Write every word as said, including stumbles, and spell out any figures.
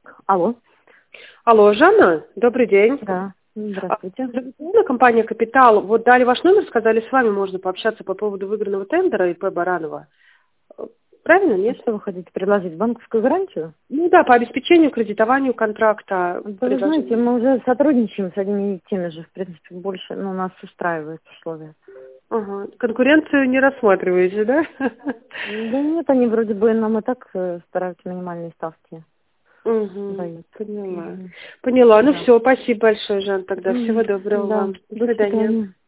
Алло. Алло, Жанна, добрый день. Да, здравствуйте. Здравствуйте, компания «Капитал». Вот дали ваш номер, сказали, с вами можно пообщаться по поводу выигранного тендера И П Баранова. Правильно, нет? Что вы хотите предложить? Банковскую гарантию? Ну да, по обеспечению, кредитованию контракта. Да вы знаете, мы уже сотрудничаем с одними и теми же, в принципе, больше, ну, нас устраивает условия. Ага. Конкуренцию не рассматриваете, да? Да нет, они вроде бы нам и так э, стараются минимальные ставки Угу, дают. поняла. Мгм. Поняла. Ну Да. все, спасибо большое, Жан, тогда. Всего Мгм. доброго Да, вам. До до свидания. свидания.